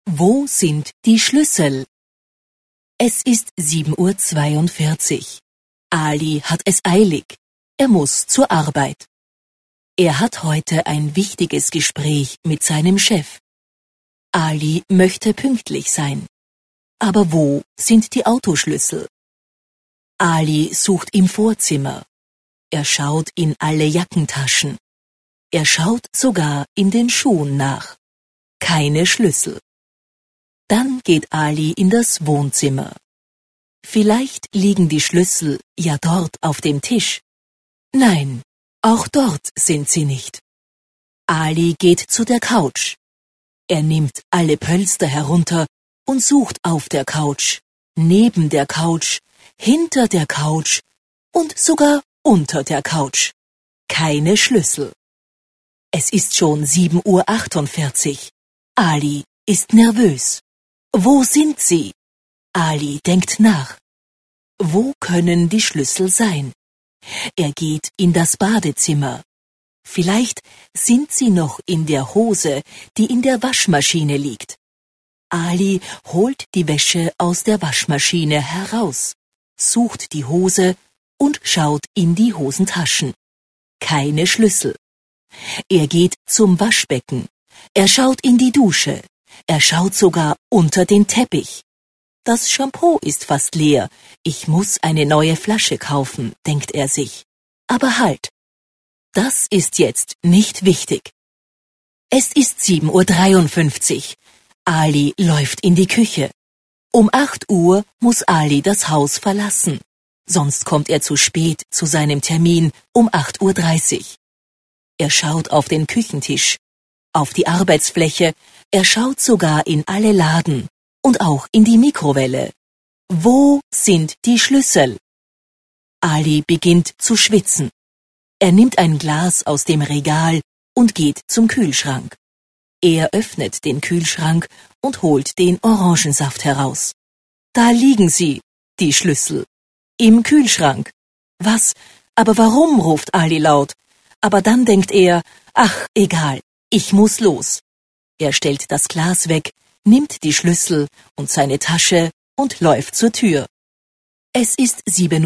Wo sind die Schlüssel? Es ist 7:42 Uhr. Ali hat es eilig. Er muss zur Arbeit. Er hat heute ein wichtiges Gespräch mit seinem Chef. Ali möchte pünktlich sein. Aber wo sind die Autoschlüssel? Ali sucht im Vorzimmer. Er schaut in alle Jackentaschen. Er schaut sogar in den Schuhen nach. Keine Schlüssel. Dann geht Ali in das Wohnzimmer. Vielleicht liegen die Schlüssel ja dort auf dem Tisch. Nein, auch dort sind sie nicht. Ali geht zu der Couch. Er nimmt alle Pölster herunter und sucht auf der Couch, neben der Couch, hinter der Couch und sogar unter der Couch. Keine Schlüssel. Es ist schon 7:48 Uhr. Ali ist nervös. Wo sind sie? Ali denkt nach. Wo können die Schlüssel sein? Er geht in das Badezimmer. Vielleicht sind sie noch in der Hose, die in der Waschmaschine liegt. Ali holt die Wäsche aus der Waschmaschine heraus, sucht die Hose und schaut in die Hosentaschen. Keine Schlüssel. Er geht zum Waschbecken. Er schaut in die Dusche. Er schaut sogar unter den Teppich. Das Shampoo ist fast leer. Ich muss eine neue Flasche kaufen, denkt er sich. Aber halt. Das ist jetzt nicht wichtig. Es ist 7:53 Uhr. Ali läuft in die Küche. Um 8 Uhr muss Ali das Haus verlassen. Sonst kommt er zu spät zu seinem Termin um 8:30 Uhr. Er schaut auf den Küchentisch, auf die Arbeitsfläche. Er schaut sogar in alle Laden und auch in die Mikrowelle. Wo sind die Schlüssel? Ali beginnt zu schwitzen. Er nimmt ein Glas aus dem Regal und geht zum Kühlschrank. Er öffnet den Kühlschrank und holt den Orangensaft heraus. Da liegen sie, die Schlüssel. Im Kühlschrank. Was? Aber warum? Ruft Ali laut. Aber dann denkt er, ach, egal, ich muss los. Er stellt das Glas weg, nimmt die Schlüssel und seine Tasche und läuft zur Tür. Es ist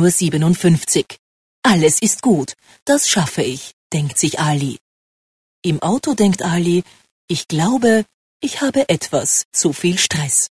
7:57 Uhr. Alles ist gut, das schaffe ich, denkt sich Ali. Im Auto denkt Ali, ich glaube, ich habe etwas zu viel Stress.